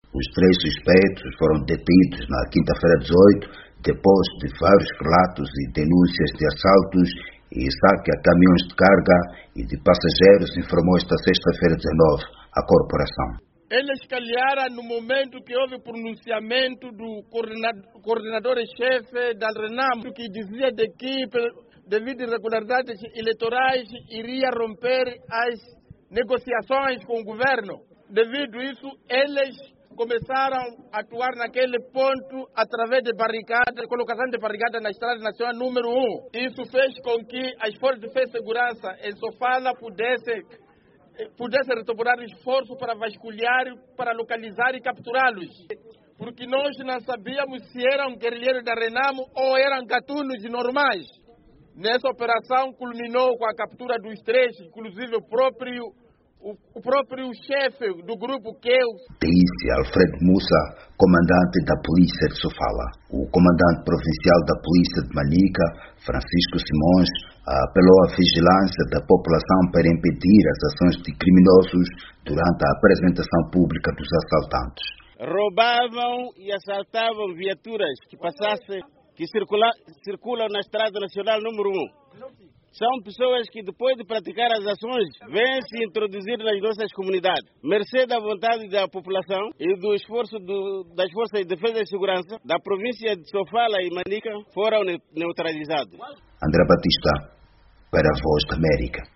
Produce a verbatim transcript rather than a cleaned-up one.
Os três suspeitos foram detidos na quinta-feira dezoito, depois de vários relatos e denúncias de assaltos e saque a caminhões de carga e de passageiros, informou esta sexta-feira dezenove a corporação. Ele escalhara no momento que houve o pronunciamento do coordenador-chefe da RENAM, que dizia de que, devido a irregularidades eleitorais, iria romper as negociações com o governo. Devido a isso, eles começaram a atuar naquele ponto através de barricadas, colocação de barricadas na Estrada Nacional número um. Isso fez com que as forças de defesa e segurança em Sofala pudessem pudesse retomar o esforço para vasculhar, para localizar e capturá-los. Porque nós não sabíamos se eram guerrilheiros da RENAM ou eram gatunos normais. Nessa operação culminou com a captura dos três, inclusive o próprio O, o próprio chefe do grupo que eu... Disse Alfredo Mussa, comandante da polícia de Sofala. O comandante provincial da polícia de Manica, Francisco Simões, apelou à vigilância da população para impedir as ações de criminosos durante a apresentação pública dos assaltantes. Roubavam e assaltavam viaturas que passassem, que circula, circulam na Estrada Nacional número um. São pessoas que, depois de praticar as ações, vêm se introduzir nas nossas comunidades. Mercê da vontade da população e do esforço do, das Forças de Defesa e Segurança da província de Sofala e Manica foram neutralizados. André Batista, para a Voz da América.